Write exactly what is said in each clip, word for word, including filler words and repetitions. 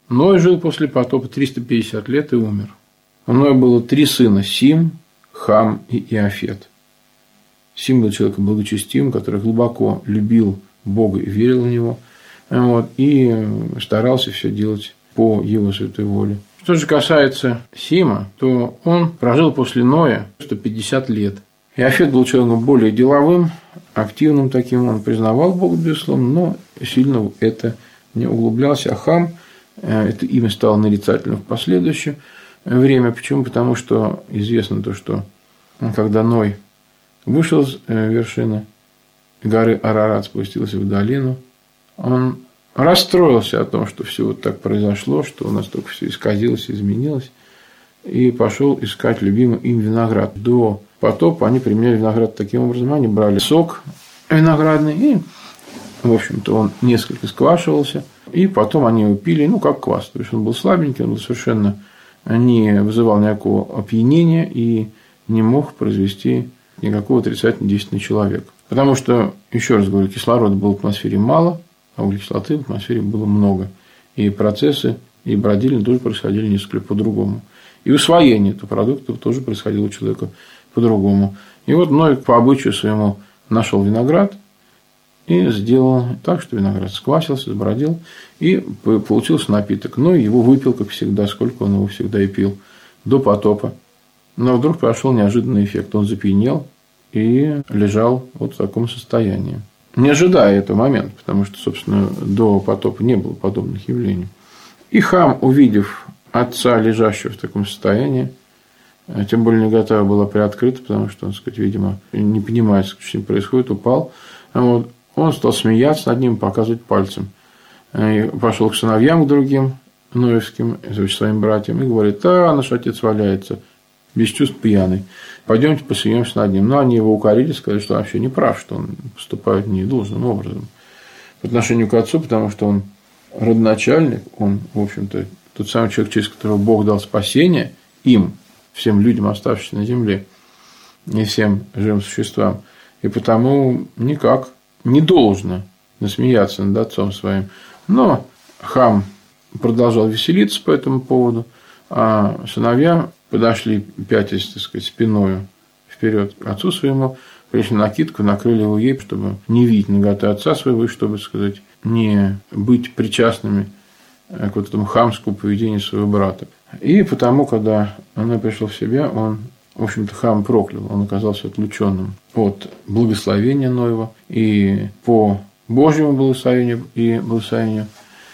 Ной жил после потопа триста пятьдесят лет и умер. У Ноя было три сына – Сим, Хам и Иафет. Сим был человеком благочестивым, который глубоко любил Бога и верил в Него, вот, и старался все делать по Его святой воле. Что же касается Сима, то он прожил после Ноя сто пятьдесят лет. Иафет был человеком более деловым, активным таким, он признавал Бога, безусловно, но сильно в это не углублялся. А Хам, это имя стало нарицательным в последующее время. Почему? Потому что известно то, что когда Ной вышел с вершины горы Арарат, спустился в долину, он расстроился о том, что все вот так произошло, что у нас только все исказилось, изменилось, и пошел искать любимый им виноград. До потопа они применяли виноград таким образом, они брали сок виноградный, и, в общем-то, он несколько сквашивался, и потом они его пили, ну, как квас. То есть он был слабенький, он был совершенно не вызывал никакого опьянения и не мог произвести никакого отрицательного действия на человека. Потому что, еще раз говорю, кислорода было в атмосфере мало, а углекислоты в атмосфере было много. И процессы и бродильни тоже происходили несколько по-другому. И усвоение этого продукта тоже происходило у человека по-другому. И вот Ной по обычаю своему нашел виноград и сделал так, что виноград сквасился, сбродил, и получился напиток. Но его выпил, как всегда, сколько он его всегда и пил, до потопа. Но вдруг прошел неожиданный эффект. Он запьянел и лежал вот в таком состоянии. Не ожидая этого момента, потому что, собственно, до потопа не было подобных явлений. И Хам, увидев отца, лежащего в таком состоянии, тем более нагота была приоткрыта, потому что он, так сказать, видимо, не понимает, что с ним происходит, упал. Вот. Он стал смеяться над ним, показывать пальцем. И пошел к сыновьям, к другим ноевским, своим братьям, и говорит: да, наш отец валяется, без чувств, пьяный. Пойдемте посмеемся над ним. Но они его укорили, сказали, что он вообще не прав, что он поступает недолжным образом по отношению к отцу, потому что он родоначальник, он, в общем-то, тот самый человек, через которого Бог дал спасение им, всем людям, оставшимся на земле, и всем живым существам. И потому никак не должно насмеяться над отцом своим. Но Хам продолжал веселиться по этому поводу, а сыновья подошли, пятясь, так сказать, спиною вперед к отцу своему, пришли накидку, накрыли его ей, чтобы не видеть наготы отца своего, и чтобы, сказать, не быть причастными к вот этому хамскому поведению своего брата. И потому, когда он пришел в себя, он, в общем-то, Хам проклял, он оказался отлученным от благословения Ноева, и по Божьему благословению и благословению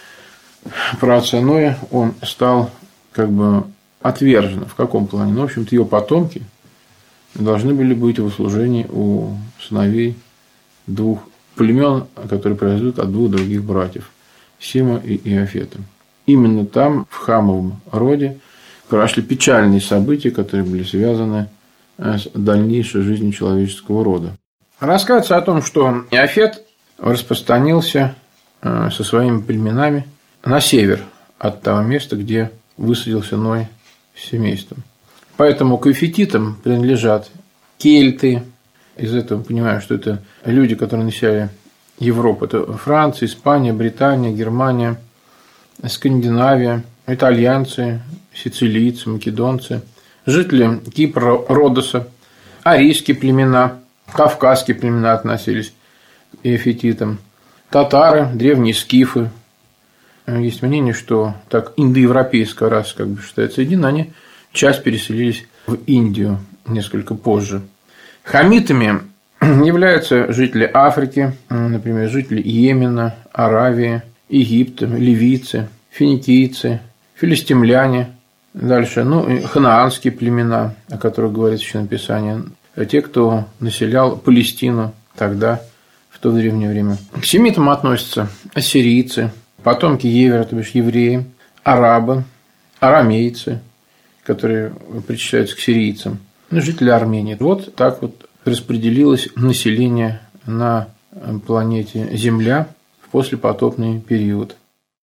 праотца Ноя он стал как бы отвержен. В каком плане? Ну, в общем-то, его потомки должны были быть в услужении у сыновей двух племен, которые произойдут от двух других братьев – Сима и Иафета. Именно там, в Хамовом роде, прошли печальные события, которые были связаны с дальнейшей жизнью человеческого рода. Рассказывается о том, что Иафет распространился со своими племенами на север от того места, где высадился Ной с семейством. Поэтому к иафетитам принадлежат кельты. Из этого мы понимаем, что это люди, которые населяли Европу. Это Франция, Испания, Британия, Германия, Скандинавия, итальянцы, сицилийцы, македонцы, жители Кипра, Родоса, арийские племена, кавказские племена относились к иафетитам, татары, древние скифы. Есть мнение, что так индоевропейская раса как бы считается единой, они часть переселились в Индию несколько позже. Хамитами являются жители Африки, например, жители Йемена, Аравии, Египта, ливийцы, финикийцы, филистимляне, дальше, ну, и ханаанские племена, о которых говорит Священное Писание, те, кто населял Палестину тогда, в то древнее время. К семитам относятся ассирийцы, потомки Евера, то бишь евреи, арабы, арамейцы, которые причисляются к сирийцам, ну, жители Армении. Вот так вот распределилось население на планете Земля в послепотопный период.